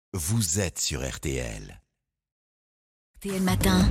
Vous êtes sur RTL. RTL Matin.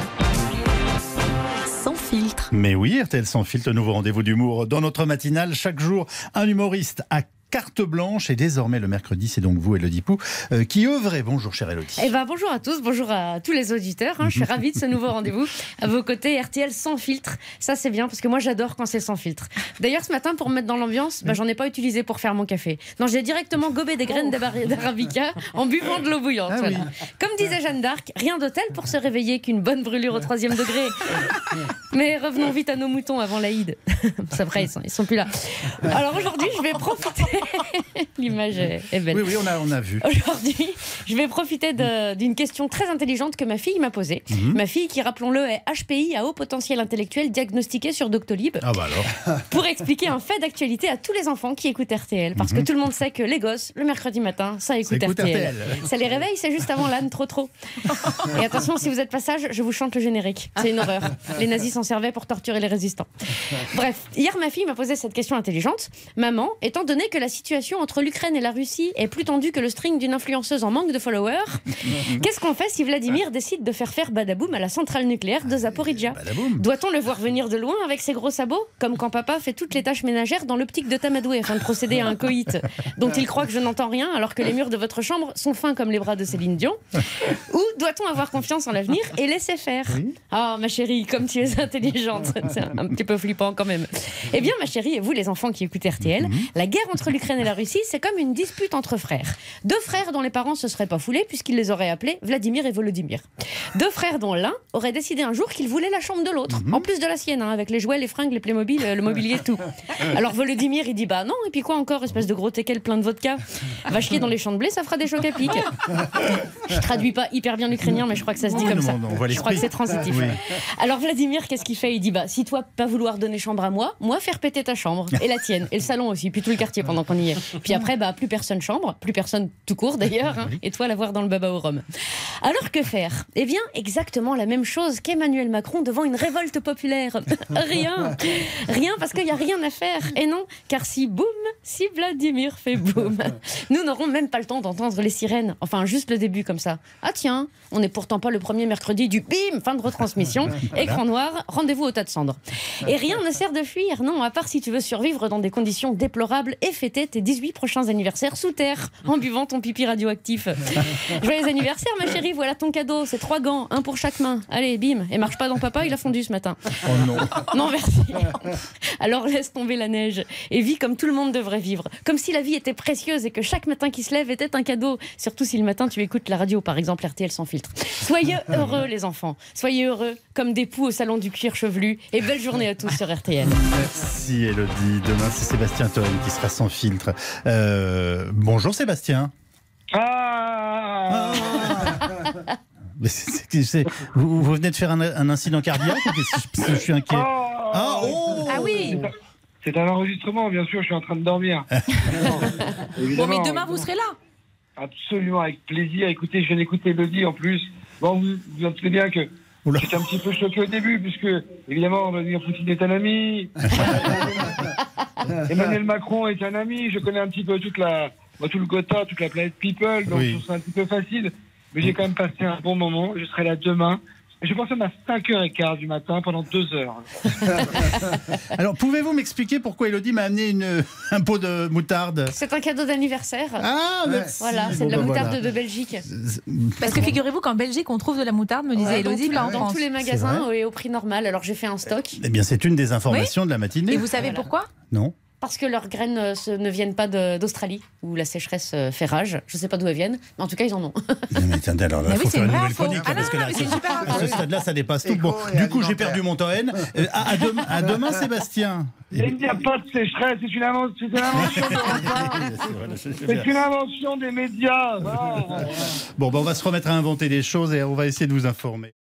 Sans filtre. Mais oui, RTL Sans filtre, nouveau rendez-vous d'humour dans notre matinale. Chaque jour, un humoriste à carte blanche. Et désormais, le mercredi, c'est donc vous, Élodie Pou, qui œuvrez. Bonjour, chère Élodie. Bonjour à tous, bonjour à tous les auditeurs. Je suis ravie de ce nouveau rendez-vous. À vos côtés, RTL Sans filtre. Ça, c'est bien parce que moi, j'adore quand c'est sans filtre. D'ailleurs, ce matin, pour me mettre dans l'ambiance, j'en ai pas utilisé pour faire mon café. Non, j'ai directement gobé des graines d'arabica en buvant de l'eau bouillante. Ah voilà. oui. Comme disait Jeanne d'Arc, rien de tel pour se réveiller qu'une bonne brûlure au 3e degré. Mais revenons vite à nos moutons avant l'Aïd. C'est vrai, ils sont plus là. Alors aujourd'hui, je vais profiter... L'image est belle. Oui, on a vu. Aujourd'hui, je vais profiter d'une question très intelligente que ma fille m'a posée. Ma fille, qui, rappelons-le, est HPI à haut potentiel intellectuel, diagnostiquée sur Doctolib. Ah bah alors. Pour expliquer un fait d'actualité à tous les enfants qui écoutent RTL. Parce que tout le monde sait que les gosses, le mercredi matin, ça écoute RTL. Ça les réveille, c'est juste avant l'âne, trop. Et attention, si vous êtes pas sage, je vous chante le générique. C'est une horreur. Les nazis s'en servaient pour torturer les résistants. Bref, hier, ma fille m'a posé cette question intelligente. Maman, étant donné que la situation entre l'Ukraine et la Russie est plus tendue que le string d'une influenceuse en manque de followers, qu'est-ce qu'on fait si Vladimir décide de faire badaboum à la centrale nucléaire de Zaporizhia? Doit-on le voir venir de loin avec ses gros sabots, comme quand papa fait toutes les tâches ménagères dans l'optique de t'amadouer afin de procéder à un coït dont il croit que je n'entends rien alors que les murs de votre chambre sont fins comme les bras de Céline Dion? Ou doit-on avoir confiance en l'avenir et laisser faire? Ah, ma chérie, comme tu es intelligente. C'est un petit peu flippant quand même. Eh bien, ma chérie, et vous les enfants qui écoutez RTL, la guerre entre l'Ukraine et la Russie, c'est comme une dispute entre frères. Deux frères dont les parents se seraient pas foulés puisqu'ils les auraient appelés Vladimir et Volodymyr. Deux frères dont l'un aurait décidé un jour qu'il voulait la chambre de l'autre, en plus de la sienne, avec les jouets, les fringues, les Playmobil, le mobilier, tout. Alors Volodymyr, il dit bah non, et puis quoi encore, espèce de gros teckel plein de vodka. Va chier dans les champs de blé, ça fera des chocs à pic. Je traduis pas hyper bien l'ukrainien, mais je crois que ça se dit comme ça. Je crois que c'est transitif. Oui. Alors Vladimir, qu'est-ce qu'il fait? Il dit bah si toi pas vouloir donner chambre à moi faire péter ta chambre et la tienne et le salon aussi, puis tout le quartier pendant qu'on y est. Puis après plus personne chambre, plus personne tout court d'ailleurs, et toi la voir dans le baba au rhum. Alors que faire? Eh bien exactement la même chose qu'Emmanuel Macron devant une révolte populaire. Rien parce qu'il n'y a rien à faire. Et non, car si Vladimir fait boum, nous n'aurons même pas le temps d'entendre les sirènes. Enfin juste le début comme ça. Ah tiens, on n'est pourtant pas le premier mercredi du bim, fin de retransmission, écran noir, rendez-vous au tas de cendres. Et rien ne sert de fuir, non, à part si tu veux survivre dans des conditions déplorables et fêter tes 18 prochains anniversaires sous terre en buvant ton pipi radioactif. Joyeux anniversaire ma chérie, voilà ton cadeau, c'est 3 gants, un pour chaque main. Allez, bim, et marche pas dans papa, il a fondu ce matin. Oh non. Non merci. Alors laisse tomber la neige et vis comme tout le monde devrait vivre, comme si la vie était précieuse et que chaque matin qui se lève était un cadeau, surtout si le matin tu écoutes la radio, par exemple RTL Sans filtre. Soyez heureux les enfants, soyez heureux comme des poux au salon du cuir chevelu, et belle journée à tous sur RTL. Merci Élodie. Demain, c'est Sébastien Toen qui sera sans filtre. Bonjour Sébastien. Mais vous venez de faire un incident cardiaque ou je suis inquiet? Ah oui. C'est un enregistrement, bien sûr, je suis en train de dormir. Bon, mais demain, vous serez là. Absolument, avec plaisir. Écoutez, je viens d'écouter Élodie en plus. Bon, vous savez bien que j'étais un petit peu choqué au début, puisque, évidemment, Vladimir Poutine est un ami. Emmanuel Macron est un ami. Je connais un petit peu tout le Gotha, toute la planète People, donc je trouve ça un petit peu facile. Mais j'ai quand même passé un bon moment. Je serai là demain. Je pense à 5h15 du matin pendant 2 heures. Alors, pouvez-vous m'expliquer pourquoi Élodie m'a amené un pot de moutarde? C'est un cadeau d'anniversaire. Ah, merci. Voilà, c'est de la moutarde de Belgique. Parce que figurez-vous qu'en Belgique, on trouve de la moutarde, me disait Élodie, pas en dans France. tous les magasins et au prix normal. Alors j'ai fait un stock. Eh bien, c'est une des informations de la matinée. Et vous savez pourquoi? Non. Parce que leurs graines ne viennent pas d'Australie, où la sécheresse fait rage. Je ne sais pas d'où elles viennent, mais en tout cas, ils en ont. Mais attendez, alors là, il faut faire une nouvelle chronique. Parce que là, à ce stade-là, ça dépasse tout. Bon, du coup, j'ai perdu mon Toen. À demain, Sébastien. Il n'y a pas de sécheresse, c'est une invention de C'est une invention des médias. Bon, on va se remettre à inventer des choses et on va essayer de vous informer.